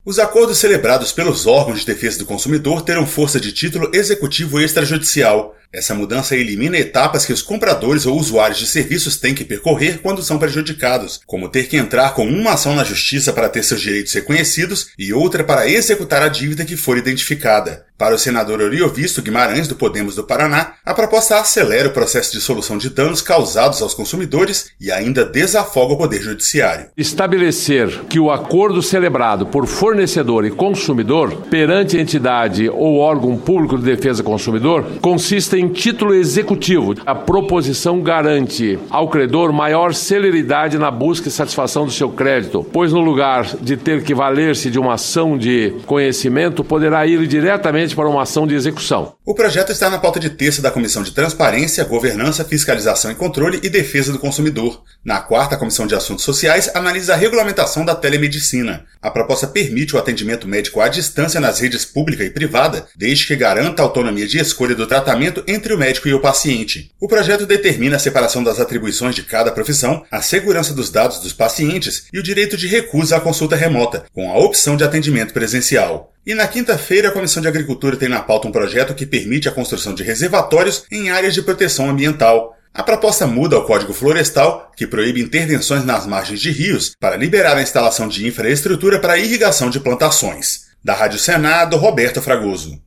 Os acordos celebrados pelos órgãos de defesa do consumidor terão força de título executivo extrajudicial. Essa mudança elimina etapas que os compradores ou usuários de serviços têm que percorrer quando são prejudicados, como ter que entrar com uma ação na justiça para ter seus direitos reconhecidos e outra para executar a dívida que for identificada. Para o senador Oriovisto Guimarães, do Podemos do Paraná, a proposta acelera o processo de solução de danos causados aos consumidores e ainda desafoga o Poder Judiciário. Estabelecer que o acordo celebrado por fornecedor e consumidor perante entidade ou órgão público de defesa do consumidor consiste em título executivo. A proposição garante ao credor maior celeridade na busca e satisfação do seu crédito, pois no lugar de ter que valer-se de uma ação de conhecimento, poderá ir diretamente para uma ação de execução. O projeto está na pauta de terça da Comissão de Transparência, Governança, Fiscalização e Controle e Defesa do Consumidor. Na quarta, a Comissão de Assuntos Sociais analisa a regulamentação da telemedicina. A proposta permite o atendimento médico à distância nas redes pública e privada, desde que garanta a autonomia de escolha do tratamento entre o médico e o paciente. O projeto determina a separação das atribuições de cada profissão, a segurança dos dados dos pacientes e o direito de recusa à consulta remota, com a opção de atendimento presencial. E na quinta-feira, a Comissão de Agricultura tem na pauta um projeto que permite a construção de reservatórios em áreas de proteção ambiental. A proposta muda o Código Florestal, que proíbe intervenções nas margens de rios, para liberar a instalação de infraestrutura para a irrigação de plantações. Da Rádio Senado, Roberto Fragoso.